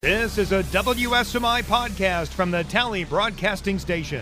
This is a WSMI podcast from the Tally Broadcasting Station.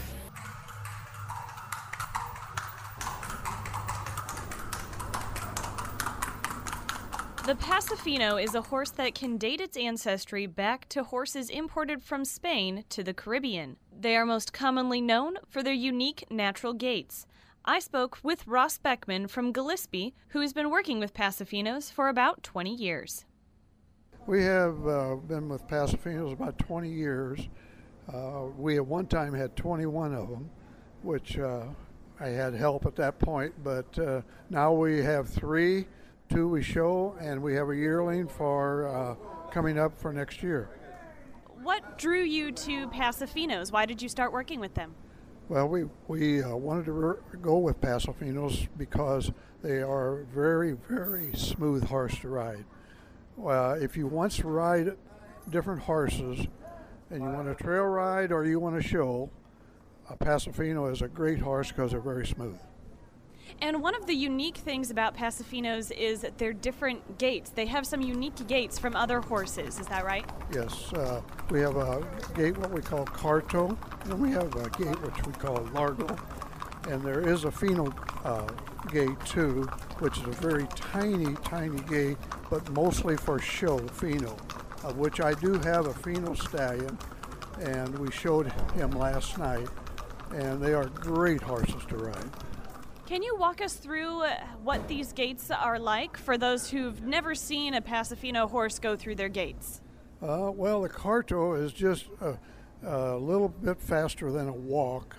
The Pasofino is a horse that can date its ancestry back to horses imported from Spain to the Caribbean. They are most commonly known for their unique natural gaits. I spoke with Ross Beckman from Gillespie, who has been working with Pasofinos for about 20 years. We have been with Pasofinos about 20 years. We at one time had 21 of them, which I had help at that point, but now we have 3. 2 we show, and we have a yearling for coming up for next year. What drew you to Pasofinos? Why did you start working with them? Well, we wanted to go with Pasofinos because they are very, very smooth horse to ride. If you want to ride different horses and you want to trail ride or you want to show, a Pasofino is a great horse because they're very smooth. And one of the unique things about Pasofinos is their different gaits. They have some unique gaits from other horses, is that right? Yes, we have a gait what we call Carto, and we have a gait which we call Largo, and there is a Pheno gait too, which is a very tiny, tiny gait, but mostly for show, Pheno, of which I do have a Pheno stallion, and we showed him last night, and they are great horses to ride. Can you walk us through what these gaits are like for those who've never seen a Pasofino horse go through their gaits? Well, the Carto is just a little bit faster than a walk.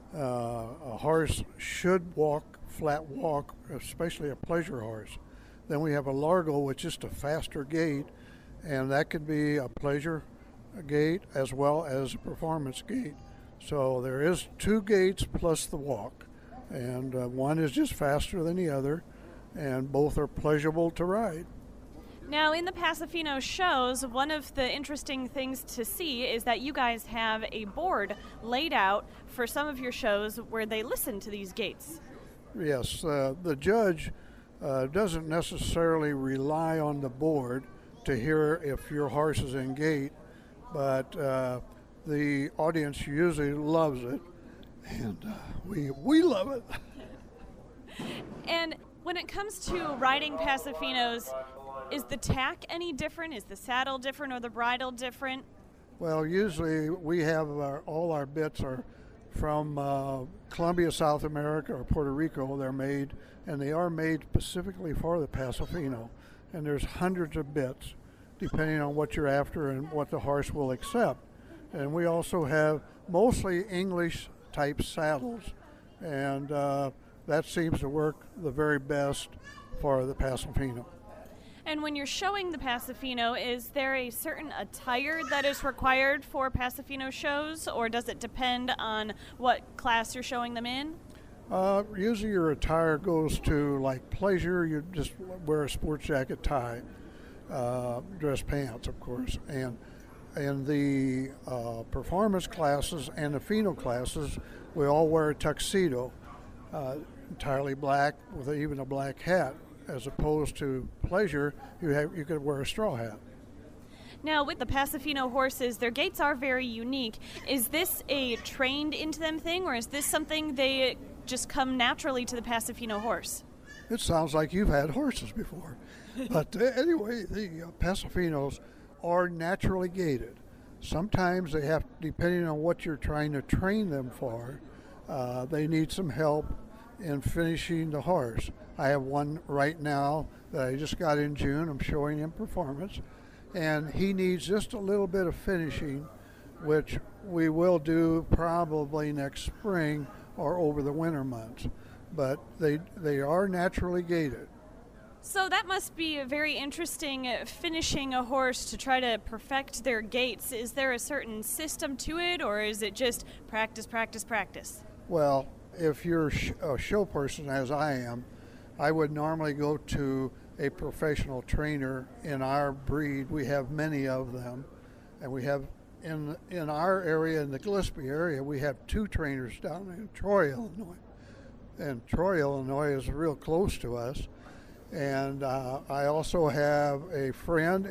A horse should walk, flat walk, especially a pleasure horse. Then we have a Largo, which is just a faster gait, and that could be a pleasure gait as well as a performance gait. So there is 2 gaits plus the walk. And one is just faster than the other, and both are pleasurable to ride. Now, in the Pasofino shows, one of the interesting things to see is that you guys have a board laid out for some of your shows where they listen to these gaits. Yes, the judge doesn't necessarily rely on the board to hear if your horse is in gait, but the audience usually loves it. And we love it. And when it comes to riding Pasofinos, is the tack any different? Is the saddle different or the bridle different? Well, usually we have all our bits are from Colombia, South America, or Puerto Rico. They're made, and they are made specifically for the Pasofino. And there's hundreds of bits, depending on what you're after and what the horse will accept. And we also have mostly English type saddles, and that seems to work the very best for the Pasofino. And when you're showing the Pasofino, is there a certain attire that is required for Pasofino shows, or does it depend on what class you're showing them in? Usually your attire goes to like pleasure. You just wear a sports jacket, tie, dress pants, of course, and in the performance classes and the Pheno classes, we all wear a tuxedo, entirely black with even a black hat. As opposed to pleasure, you could wear a straw hat. Now, with the Pasofino horses, their gaits are very unique. Is this a trained into them thing, or is this something they just come naturally to the Pasofino horse? It sounds like you've had horses before. But anyway, the Pasofinos are naturally gaited. Sometimes they have, depending on what you're trying to train them for, they need some help in finishing the horse. I have one right now that I just got in June. I'm showing him performance, and he needs just a little bit of finishing, which we will do probably next spring or over the winter months. But they are naturally gaited. So that must be very interesting, finishing a horse to try to perfect their gaits. Is there a certain system to it, or is it just practice, practice, practice? Well, if you're a show person, as I am, I would normally go to a professional trainer. In our breed, we have many of them, and we have in our area, in the Gillespie area, we have 2 trainers down in Troy, Illinois. And Troy, Illinois is real close to us. And I also have a friend in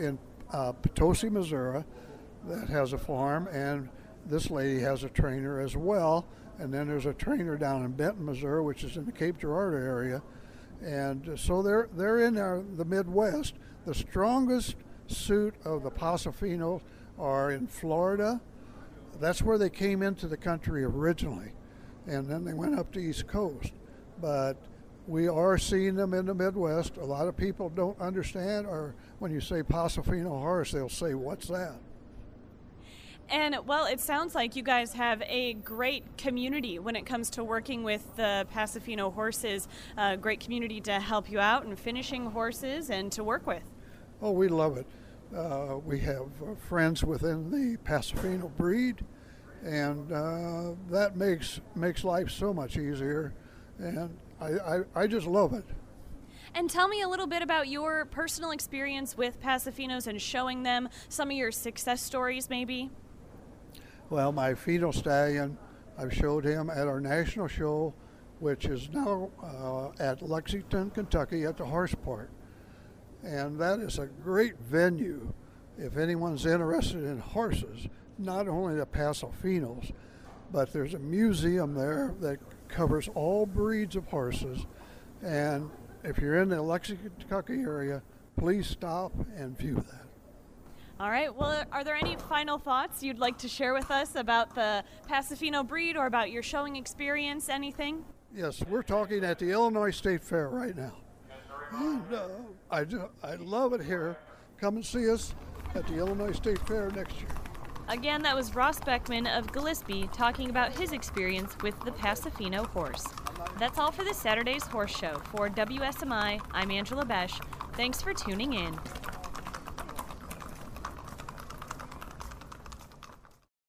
Potosi, Missouri, that has a farm, and this lady has a trainer as well. And then there's a trainer down in Benton, Missouri, which is in the Cape Girardeau area. And so they're in the Midwest. The strongest suit of the Pasafinos are in Florida. That's where they came into the country originally, and then they went up to East Coast. But we are seeing them in the Midwest. A lot of people don't understand, or when you say Pasafino horse, they'll say, "What's that?" And, well, it sounds like you guys have a great community when it comes to working with the Pasafino horses, a great community to help you out in finishing horses and to work with. Oh, we love it. We have friends within the Pasafino breed, and that makes life so much easier, and I just love it. And tell me a little bit about your personal experience with Pasafinos and showing them some of your success stories, maybe. Well, my Pheno stallion, I've showed him at our national show, which is now at Lexington, Kentucky, at the Horse Park. And that is a great venue if anyone's interested in horses, not only the Pasafinos, but there's a museum there that covers all breeds of horses. And if you're in the Lexington, Kentucky area, please stop and view that. All right. Well, are there any final thoughts you'd like to share with us about the Pasafino breed or about your showing experience, anything? Yes, we're talking at the Illinois State Fair right now. And I love it here. Come and see us at the Illinois State Fair next year. Again, that was Ross Beckman of Gillespie talking about his experience with the Pasafino horse. That's all for this Saturday's Horse Show. For WSMI, I'm Angela Besch. Thanks for tuning in.